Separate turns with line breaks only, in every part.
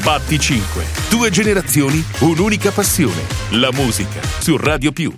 Batti 5. 2 generazioni, un'unica passione. La musica su Radio Più.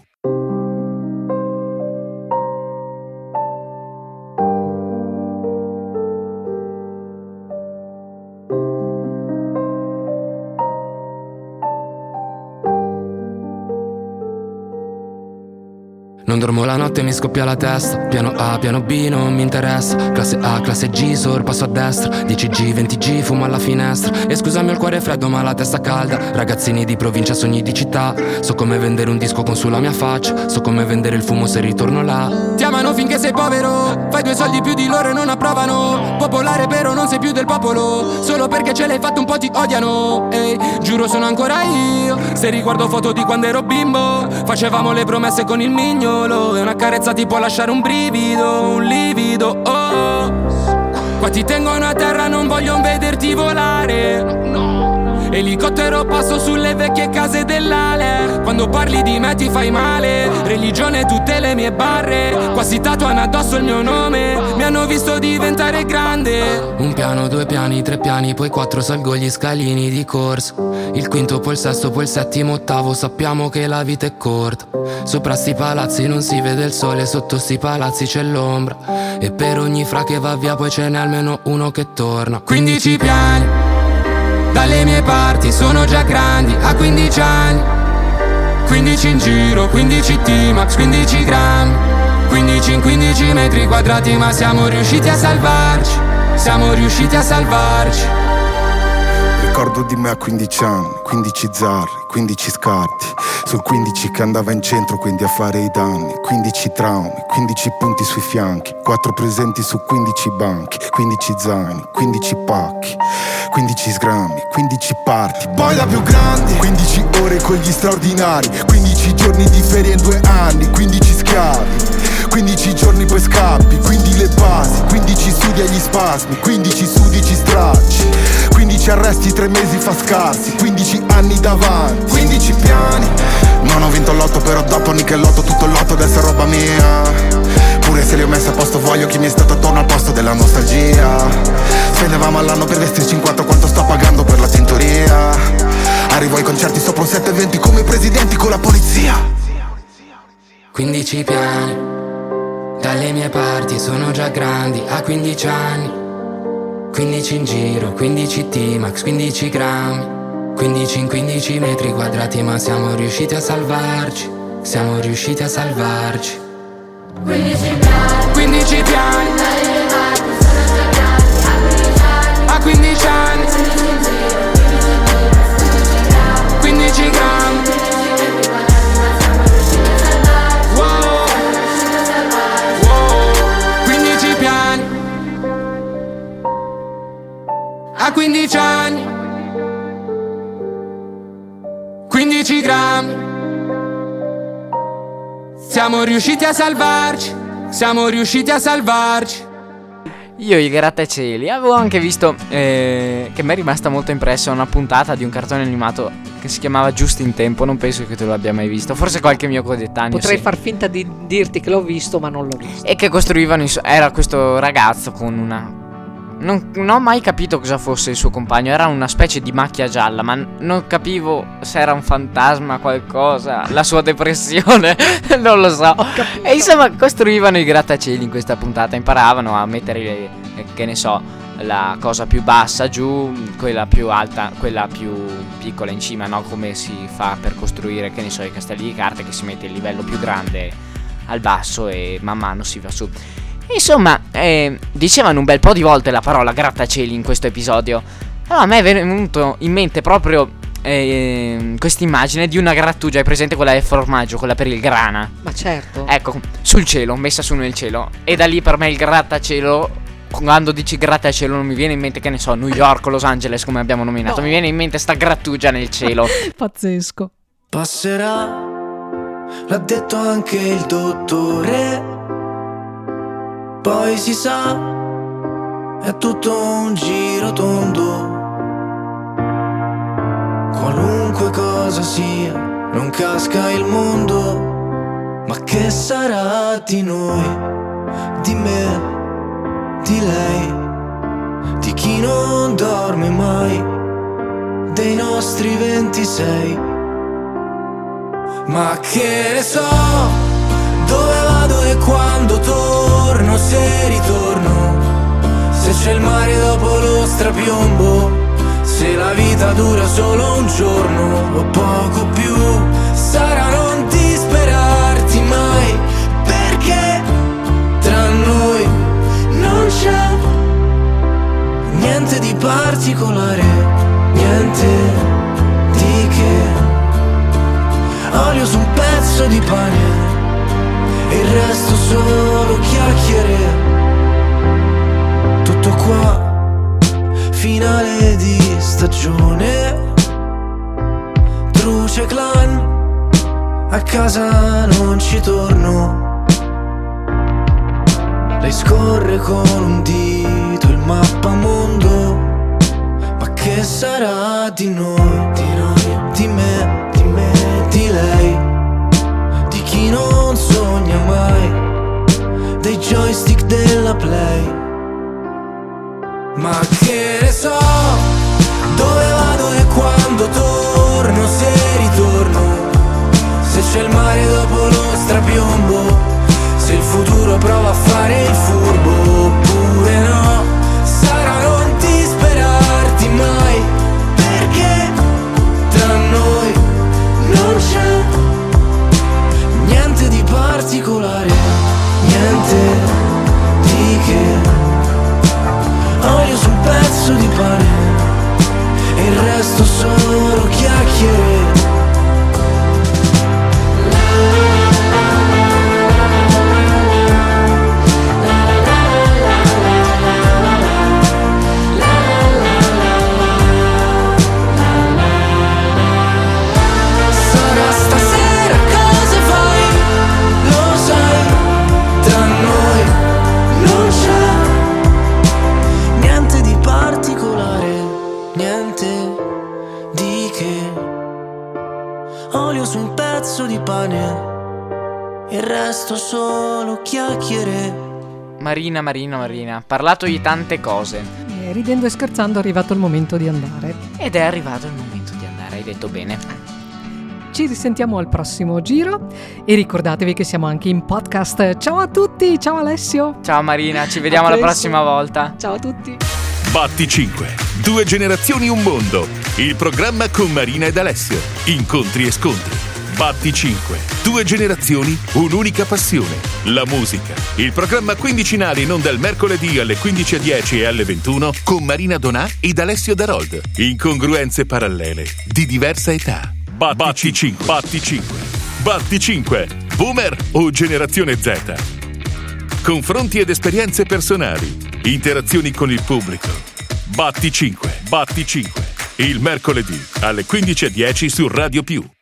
Non dormo la notte, mi scoppia la testa. Piano A, piano B, non mi interessa. Classe A, classe G, sorpasso a destra. 10G, 20G, fumo alla finestra. E scusami ho il cuore freddo ma la testa calda. Ragazzini di provincia, sogni di città. So come vendere un disco con sulla mia faccia. So come vendere il fumo se ritorno là. Ti amano finché sei povero. Fai 2 soldi più di loro e non approvano. Popolare però non sei più del popolo. Solo perché ce l'hai fatto un po' ti odiano. Ehi, giuro sono ancora io. Se riguardo foto di quando ero bimbo, facevamo le promesse con il mignolo. E una carezza ti può lasciare un brivido, un livido, oh. Qua ti tengono a terra, non vogliono vederti volare, no. Elicottero passo sulle vecchie case dell'Ale. Quando parli di me ti fai male. Religione tutte le mie barre. Qua si tatuano addosso il mio nome. Mi hanno visto diventare grande. Un piano, 2 piani, 3 piani, poi 4 salgo gli scalini di corsa. Il quinto, poi il sesto, poi il settimo, ottavo. Sappiamo che la vita è corta. Sopra sti palazzi non si vede il sole. Sotto sti palazzi c'è l'ombra. E per ogni fra che va via poi ce n'è almeno uno che torna. 15 piani dalle mie parti sono già grandi, a 15 anni. 15 in giro, 15 T-Max, 15 grammi. 15 in 15 metri quadrati, ma siamo riusciti a salvarci. Siamo riusciti a salvarci.
Ricordo di me a 15 anni, 15 zarri, 15 scarti. Sul 15 che andava in centro, quindi a fare i danni. 15 traumi, 15 punti sui fianchi. 4 presenti su 15 banchi. 15 zaini, 15 pacchi. 15 sgrammi, 15 parti. Poi da più grandi 15 ore con gli straordinari. 15 giorni di ferie in 2 anni. 15 schiavi, 15 giorni poi scappi. Quindi le basi, 15 studi agli spasmi. 15 sudici stracci. 15 arresti, 3 mesi fa scarsi. 15 anni davanti, 15 piani. Non ho vinto il lotto però dopo Nichelotto tutto il lotto adesso è roba mia. Pure se li ho messi a posto voglio chi mi è stato attorno al posto della nostalgia. Spendevamo all'anno per vestirci in 4 quanto sto pagando per la tintoria. Arrivo ai concerti sopra un 720 come i presidenti con la polizia.
15 piani dalle mie parti sono già grandi, a 15 anni. 15 in giro, 15 T-Max, 15 grammi. 15 in 15 metri quadrati, ma siamo riusciti a salvarci. Siamo riusciti a salvarci. 15 piani, 15 piani a 15 anni. 15 grammi. Wow, wow. 15 piani a 15 anni. 15 grammi. Siamo riusciti a salvarci. Siamo riusciti a salvarci.
Io i grattacieli avevo anche visto che mi è rimasta molto impressa una puntata di un cartone animato che si chiamava Giusto in Tempo. Non penso che tu l'abbia mai visto. Forse qualche mio coetaneo.
Potrei
sì.
far finta di dirti che l'ho visto, ma non l'ho visto.
E che costruivano era questo ragazzo con una... Non ho mai capito cosa fosse il suo compagno. Era una specie di macchia gialla, ma non capivo se era un fantasma, qualcosa. La sua depressione, non lo so. E insomma costruivano i grattacieli in questa puntata. Imparavano a mettere, che ne so, la cosa più bassa giù, quella più alta, quella più piccola in cima, no? Come si fa per costruire, che ne so, i castelli di carte, che si mette il livello più grande al basso e man mano si va su. Insomma, dicevano un bel po' di volte la parola grattacieli in questo episodio. Allora a me è venuto in mente proprio questa immagine di una grattugia. Hai presente quella del formaggio, quella per il grana?
Ma certo.
Ecco, sul cielo, messa su nel cielo. E da lì per me il grattacielo, quando dici grattacielo non mi viene in mente, che ne so, New York o Los Angeles come abbiamo nominato. No. Mi viene in mente sta grattugia nel cielo.
Pazzesco.
Passerà, l'ha detto anche il dottore. Poi si sa, è tutto un giro tondo. Qualunque cosa sia, non casca il mondo. Ma che sarà di noi, di me, di lei, di chi non dorme mai, dei nostri 26. Ma che ne so, dove vado e quando torno, se ritorno, se c'è il mare dopo lo strapiombo, se la vita dura solo un giorno o poco più. Sarà non disperarti mai, perché tra noi non c'è niente di particolare, niente di che. Olio su un pezzo di pane e il resto solo chiacchiere. Tutto qua, finale di stagione. Truce clan, a casa non ci torno. Lei scorre con un dito il mappamondo. Ma che sarà di noi, di me, di lei, di chi non sogna mai, dei joystick della Play. Ma che ne so, dove vado e quando torno, se ritorno, se c'è il mare dopo lo strapiombo, se il futuro prova a fare il furbo oppure no. Sarà non disperarti mai, perché tra noi non c'è niente di particolare, niente di che. Olio sul pezzo di pane e il resto solo chiacchiere. Sarà stasera cosa fai, lo sai, tra noi non c'è niente di particolare, niente di che. Olio su un pezzo di pane e il resto solo chiacchiere.
Marina, parlato di tante cose.
E ridendo e scherzando è arrivato il momento di andare.
Ed è arrivato il momento di andare, hai detto bene.
Ci risentiamo al prossimo giro e ricordatevi che siamo anche in podcast. Ciao a tutti, ciao Alessio.
Ciao Marina, ci vediamo
A
la
presto.
prossima volta.
Ciao a tutti.
Batti 5. 2 generazioni, un mondo. Il programma con Marina ed Alessio. Incontri e scontri. Batti 5. 2 generazioni, un'unica passione. La musica. Il programma quindicinale in onda il mercoledì alle 15:10 e alle 21 con Marina Donà ed Alessio Darold. Incongruenze parallele di diversa età. Batti 5. Batti 5. Batti 5. Boomer o generazione Z? Confronti ed esperienze personali. Interazioni con il pubblico. Batti 5. Batti 5. Il mercoledì alle 15:10 su Radio Più.